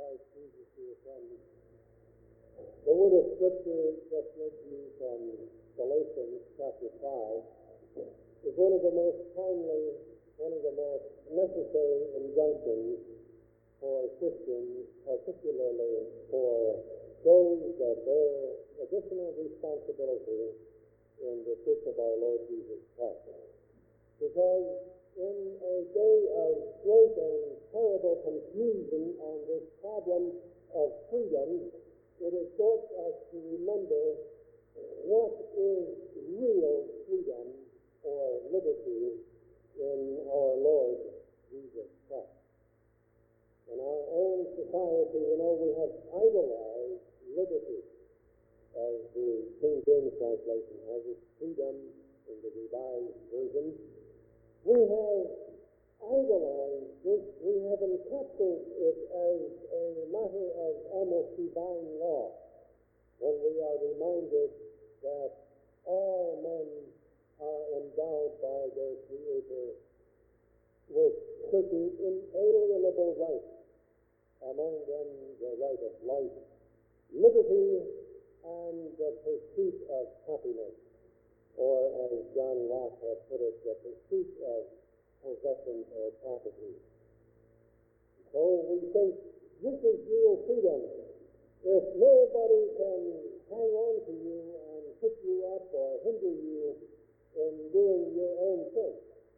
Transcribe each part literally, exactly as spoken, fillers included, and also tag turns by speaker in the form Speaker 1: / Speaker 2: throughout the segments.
Speaker 1: Christ Jesus, dear friends. The word of Scripture just read to you from Galatians chapter five is one of the most timely, one of the most necessary injunctions for Christians, particularly for those that bear additional responsibility in the church of our Lord Jesus Christ. Because in a day of great and terrible confusion on this problem of freedom, it exhorts us to remember what is real freedom or liberty in our Lord Jesus Christ. In our own society, you know, we have idolized liberty, as the King James translation has it, freedom in the Revised Version. We have idolized this. We have encapsulated it as a matter of almost divine law, when we are reminded that all men are endowed by their Creator with certain inalienable rights, among them the right of life, liberty, and the pursuit of happiness, or as John Locke had put it, the pursuit of possessions or property. So we think this is real freedom. If nobody can hang on to you and put you up or hinder you in doing your own thing.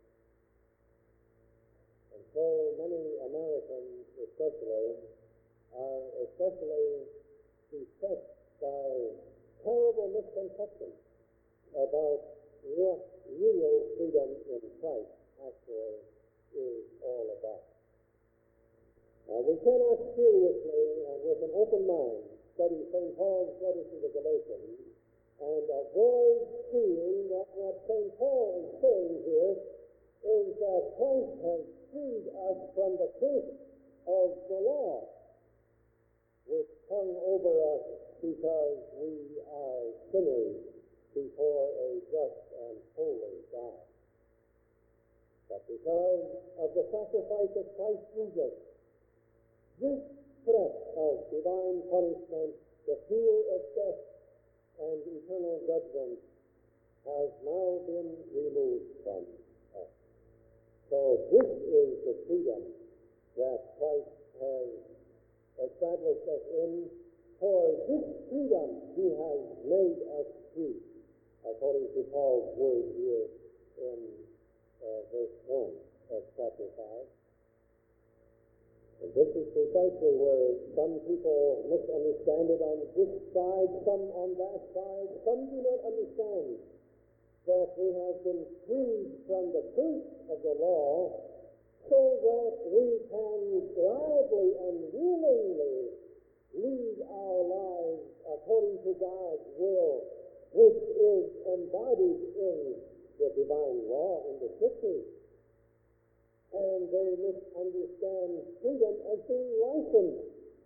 Speaker 1: And so many Americans especially are especially beset by terrible misconceptions about what real freedom in Christ actually is all about. Now, we cannot seriously and with an open mind study Saint Paul's letter to the Galatians and avoid seeing that what Saint Paul is saying here is that Christ has freed us from the curse of the law, which hung over us because we are sinners before a just and holy God. But because of the sacrifice of Christ Jesus, this threat of divine punishment, the fear of death, and eternal judgment has now been removed from us. So this is the freedom that Christ has established us in. For this freedom he has made us free, according to Paul's word here in uh, verse one of chapter five. And this is precisely where some people misunderstand it on this side, some on that side. Some do not understand that we have been freed from the curse of the law so that we can gladly and willingly lead our lives according to God's will, which is embodied in the divine law in the Scriptures. And they misunderstand freedom as being license.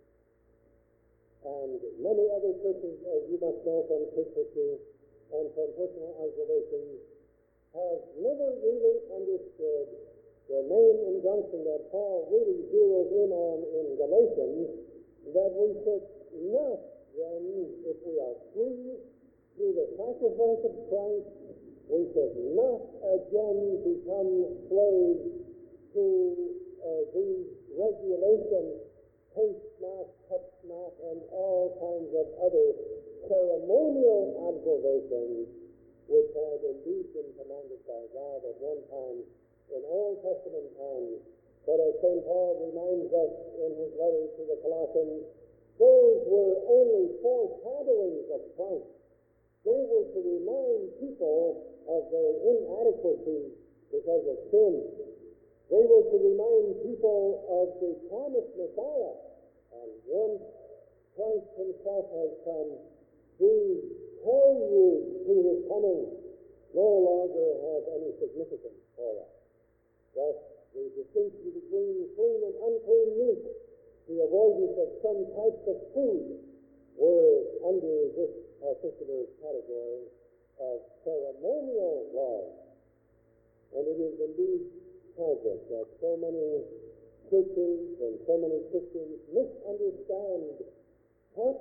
Speaker 1: And many other churches, as you must know from church history and from personal observations, have never really understood the main injunction that Paul really zeroes in on in Galatians, that we should not then, if we are free through the sacrifice of Christ, we should not again become slaves to uh, these regulations, taste not, touch not, and all kinds of other ceremonial observations which had indeed been commanded by God at one time in Old Testament times. But as Saint Paul reminds us in his letter to the Colossians, those were only foreshadowings of Christ. They were to remind people of their inadequacy because of sin. They were to remind people of the promised Messiah. And once Christ himself has come, these preludes to his coming no longer have any significance for us. Thus, the distinction between clean and unclean meat, the avoidance of some types of food, were under this particular category of ceremonial laws. And it is indeed tragic that so many churches and so many Christians misunderstand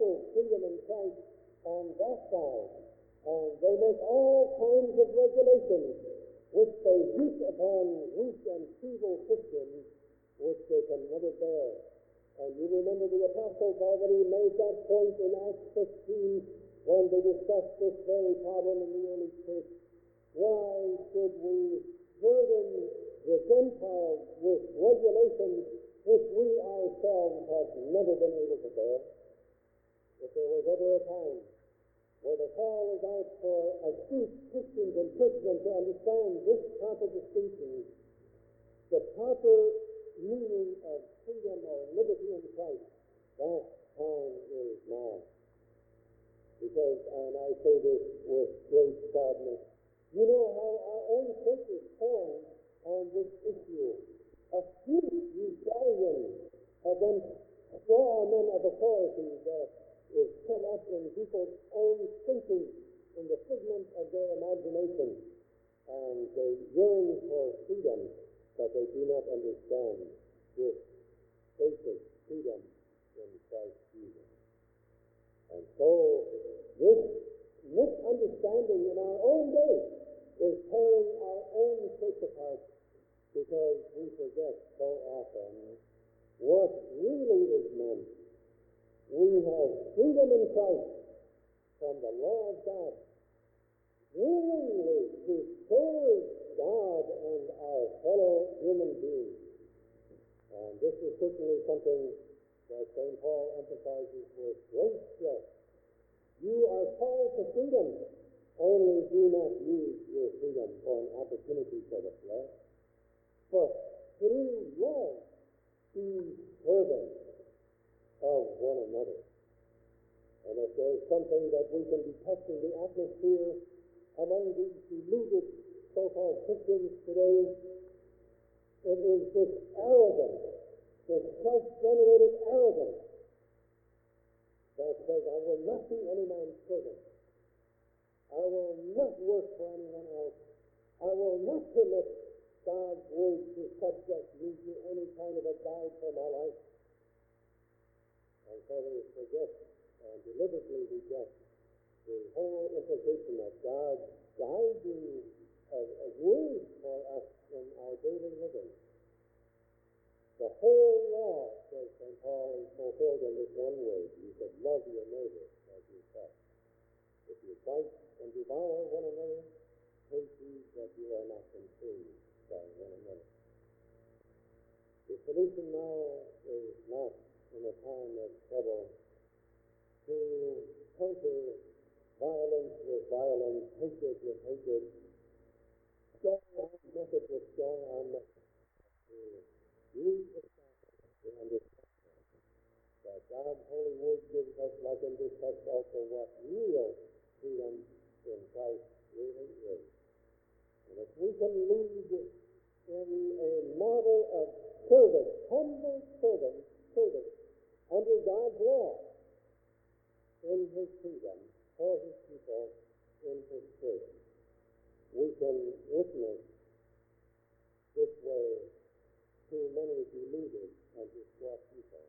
Speaker 1: no freedom in Christ on that side, and they make all kinds of regulations which they heap upon weak and feeble Christians, which they can never bear. And you remember the apostles already made that point in Acts fifteen when they discussed this very problem in the early church. Why should we burden the Gentiles with regulations which we ourselves have never been able to bear? If there was ever a time where the call is out for astute Christians and Christians to understand this proper distinction, the proper meaning of freedom or liberty in Christ, that time is now. Because, and I say this with great sadness, you know how our own church is formed on this issue. A huge rebellion against straw men of authority that is set up in people's own thinking, in the figment of their imagination. And they yearn for freedom, but they do not understand this basic freedom in Christ Jesus. And so, this misunderstanding in our own day is tearing our own church apart, because we forget so often what really is meant. We have freedom in Christ from the law of God, willingly to serve God and our fellow human beings. And this is certainly something that Saint Paul emphasizes with great stress. You are called to freedom, only do not use your freedom for an opportunity for the flesh, but through love be servants of one another. And if there's something that we can detect in the atmosphere among these deluded so-called Christians today, it is this arrogance, this self-generated arrogance that says, I will not be any man's servant. I will not work for anyone else. I will not permit God's word to subject me to any kind of a guide for my life. And so they forget and deliberately reject the whole implication of God's guiding a, a word for us in our daily living. The whole law, says Saint Paul, is fulfilled in this one word. You should love your neighbor as yourself. If you bite and devour one another, take heed that you are not consumed by one another. The solution now is not in a time of trouble to counter violence with violence, hatred with hatred, strong arm method with strong arm method. Use the to understand that God's holy word gives us, like in this text also, what real freedom in Christ really is. And if we can lead in a model of service, humble service, service under God's law in His kingdom, for His people, in His church, we can witness this way to many deluded and distraught people.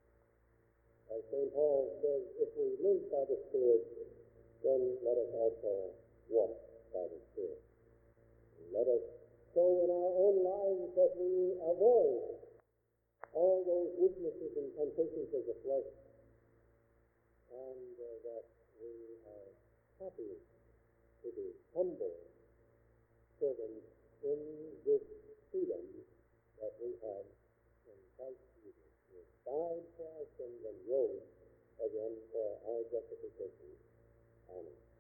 Speaker 1: As Saint Paul says, if we live by the Spirit, then let us also walk by the Spirit. And let us show in our own lives that we avoid all those weaknesses and temptations of the flesh, and uh, that we are happy to be humble servants in this freedom that we have in Christ Jesus, who died for our sins and rose again for our justification. Amen.